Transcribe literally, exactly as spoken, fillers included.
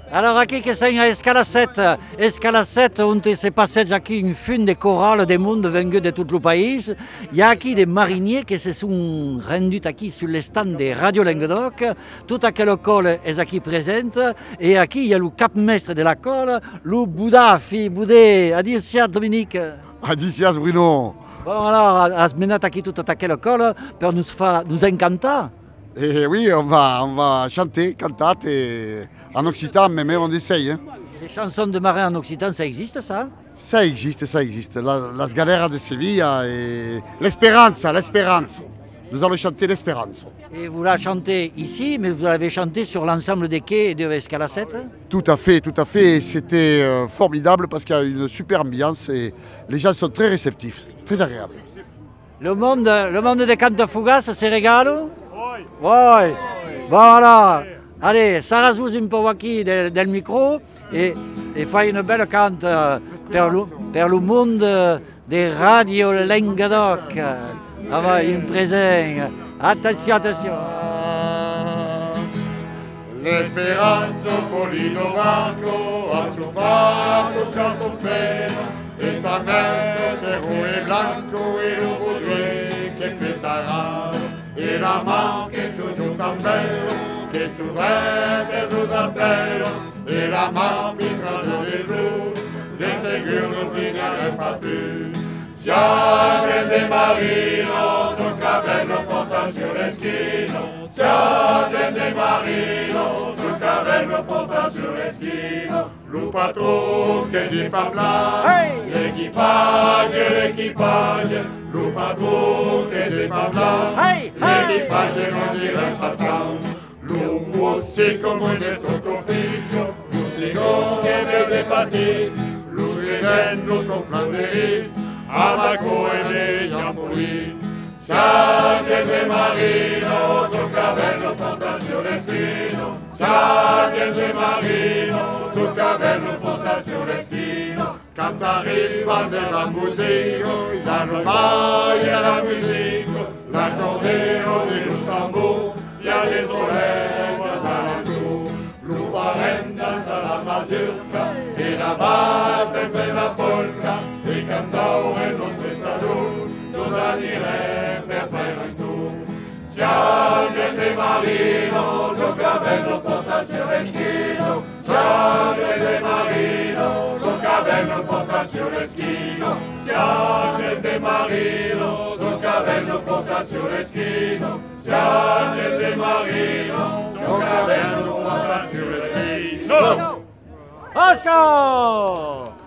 Allora aqui que são a escala sete, escala sete onde se passeja aqui une fune de chorales du monde venus de tout le pays. Il y a aqui des mariniers qui se sont rendus aqui sur le stand de Radio Languedoc. Toute aquella colle est aqui présente et aqui il y a le cap mestre de la colle, le Bouddha, fi Boudé, Adicia Dominique. Adicias Bruno. Bon alors, has menat aqui toute aquella colle pour nous faire nous encanter. Et oui, on va, on va chanter, cantate et en occitan, mais, mais on essaye. Hein. Les chansons de marin en occitan, ça existe ça? Ça existe, ça existe. La, las galeras de Sevilla et l'espérance, l'espérance. Nous allons chanter l'espérance. Et vous la chantez ici, mais vous l'avez chanté sur l'ensemble des quais de Escala sept? Tout à fait, tout à fait. C'était euh, formidable parce qu'il y a une super ambiance et les gens sont très réceptifs, très agréables. Le monde, le monde des cantes fugaces se régale? Oui. Oui. Bon alors, allez, sarrasse-vous un peu aquí del, del micro et, et fai une belle cante per le, per le monde de Radio Languedoc. Ah va, in présent. Attention, attention. L'espéranza Polino Branco a su paso caso pena e sa mezzo ferro e blanco e lo baudouin che pétara e la man che toujours tan bello che souvrait tout tan bello e la man picando del blu de seguro non brillare pas più. Si agrede marino, sul cavello porta sull'eschino. Si agrede marino, sul cavello porta sull'eschino. Lo patron che di parla, hey! L'equipage, l'equipage. Lo patron che di parla, hey! L'equipage non dirait pas ça. Lo musico muy de sotto ufficio, musico che vede passi, lo gridendo con flanderis. Abaco e dei giampuri, Saghe de marino, sul cavello porta sull'eschino. Saghe de marino, sul cavello porta sull'eschino. Canta riva della musica, la romaia la musica, l'accordeo di un tamburo, y a le trompetas all'altù. L'ufarenda sarà mazurka, e la base per la polka, e cantaure non pensador, nos anirem per fare un tour. Si agende marino, sul cavello porta sull'eschino. Si agende marino, sul cavello porta sull'eschino. Si agende marino, sul cavello porta sull'eschino. Si agende marino, sul cavello porta sull'eschino. Oscar!